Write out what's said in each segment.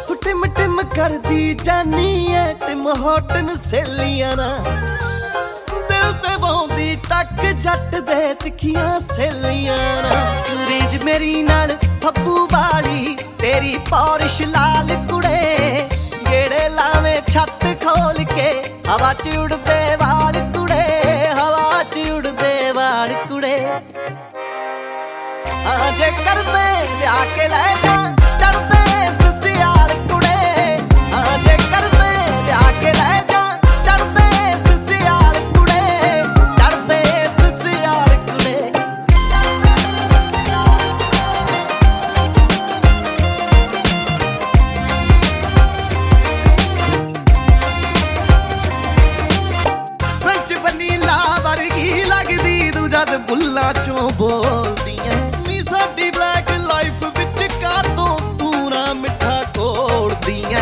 Tim Tim कर दी जानी है टिम होटन सहेलियां ना दिल ते बौंदी टक जट दे तिखियां सहेलियां ना रेंज मेरी नाल फब्बू वाली तेरी पौरिश लाल कुड़े गेड़े लावे छत खोल के हवा च उड़दे वाल कुड़े हवा च उड़दे वाल कुड़े जे करदे ब्याह के ले जा चढ़दे ससियाल कुड़े जे करदे ब्याह के ले जा चढ़दे ससियाल कुड़े चढ़दे ससियाल कुड़े फ्रेंच वनीला वर्गी लगदी तू जद बुल्ला चों बोलदी है नी साडी ब्लैक लाइफ विच कातों तू ना मिठा घोलदी है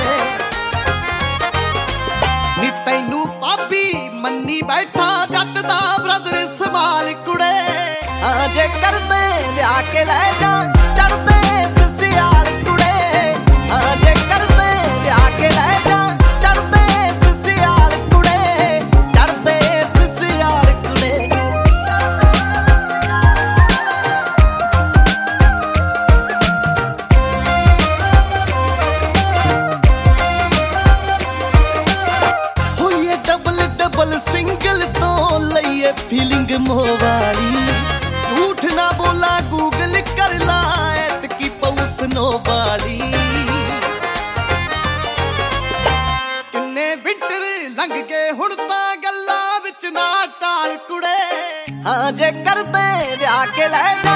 नी तैनू भाभी मन्नी बैठा जट दा ब्रदर संभाल कुड़े जे करदे ब्याह के ले जा चढ़दे ससियाल कुड़े जे करदे ब्याह के ले जा चढ़दे ससियाल कुड़े चढ़दे ससियाल कुड़े डबल सिंगल तो लइए फीलिंग मोवाली झूठ ना बोला गूगल कर ला ऐतकी पउस नो वाली किन्ने विंटर लंघ के हुण तां गल्लां विच ना टाल कुड़े जे करदे ब्याह के ले